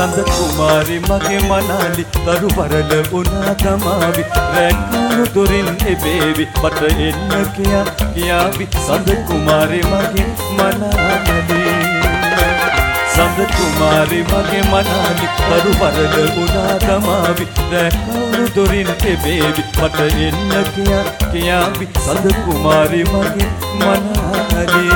සඳ කුමාරි මගේ මනාලි තරු වරල උනා තමාවි රැක්කුණු දොරින් එබේවි පට එන්න කියාවි සඳ කුමාරි මගේ මනාලි සඳ කුමාරි මගේ මනාලි තරු වරල උනා තමාවි රැක්කුණු දොරින් එබේවි පට එන්න කියාවි සඳ කුමාරි මගේ මනාලි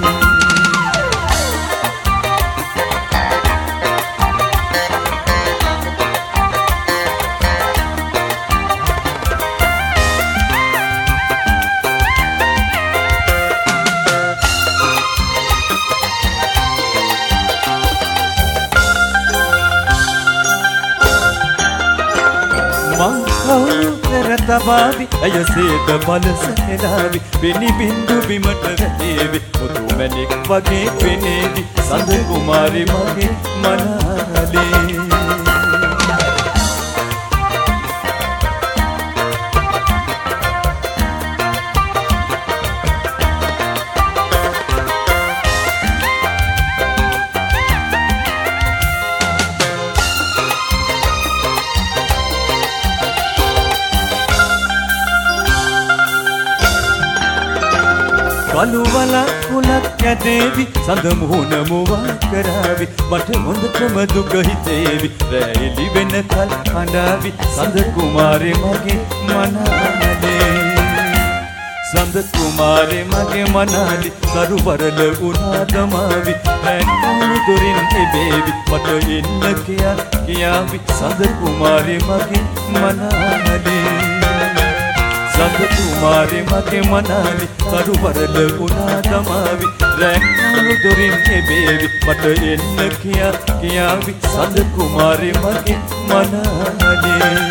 තබාවි අයසේද බලසෙලාවි පිණි බින්දු බිමට වැටේවි මුතු මැණික් වගේ පෙනේවි සඳ කුමාරි මගේ මනාලි කළුවල කුලක් යදේවි සඳ මුහුණ මුවා කරාවි මට හොඳටම දුක හිතේවි රැයිලි වෙනකල් හඬාවි සඳ කුමාරි මගේ මනාලි සඳ කුමාරි මගේ මනාලි කරු වරල උනා දමාවි රැක්කුණු දොරින් එබේවි මට එන්න කියාවි සඳ කුමාරි මගේ මනාලි සඳ කුමාරි මගේ මනාලි තරු වරල උනා දමාවි රැක්කුණු දොරින් එබේවි මට එන්න කියාවි සඳ කුමාරි මගේ මනාලි